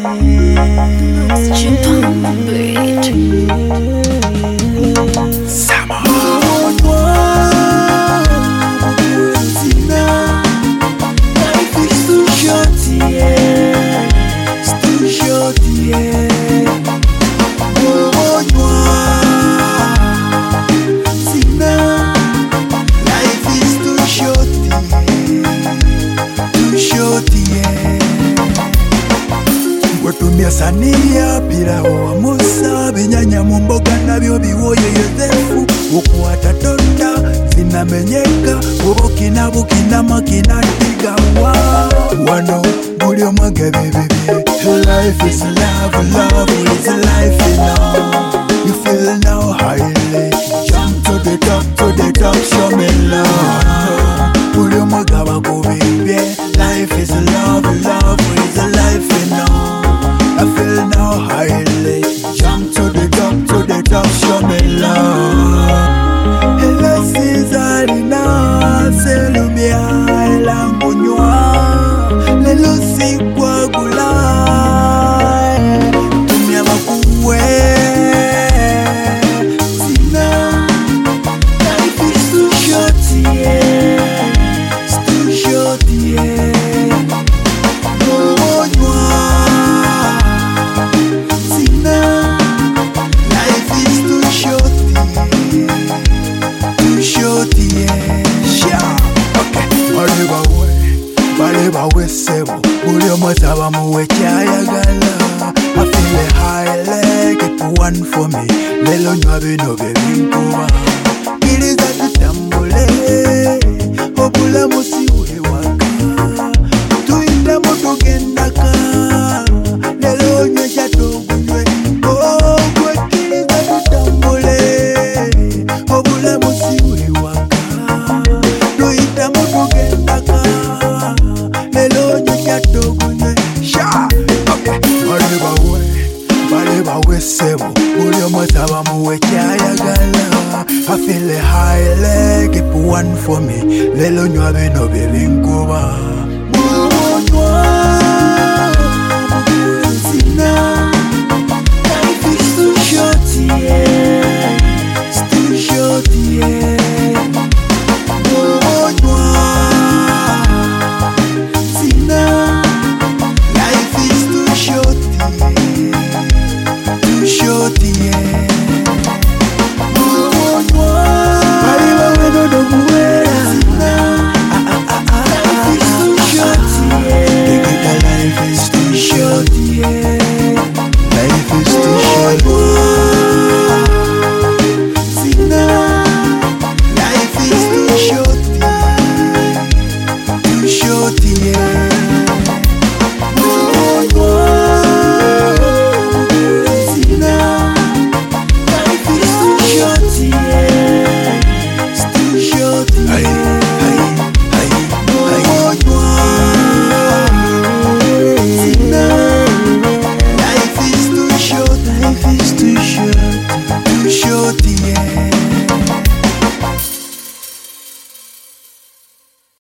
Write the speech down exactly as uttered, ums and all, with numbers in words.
Sania pira wa musa binyanya mumboga nabyo biwoye yozefu ukwata tonda zinamenyeka ubukina bukina makina tigawa wano buli omwage bibibye. Life is love, love is life, you know. You feel now highly, jump to the top, to the top, show me love. Buli omwage bakubibye. Life is love, love is life, you know. I feel now highly, jump to the top, to the top, show me love. Hello Caesar na selumia elangunywa lelo sikwa gula tumia makuwe sina. Life is too short, yeah, it's too short, yeah. Baleba wesebo buli omwetaba muwe kyayagala. I feel a high leg, keep one for me. Lelo nywa bino bebinkuba kiriza tutambule obulamu siwe waka tuyita mutugendaka lelo nywe kyatogunywe ogwe kiriza tutambule obulamu siwe waka tuyita mutugendaka lelo nywe kyatogunywe sha. Okay, baleba we baleba wesebo buli omwetaba muwe kyayagala. I feel a high leg, keep one for me. Lelo nywa bino bebinkuba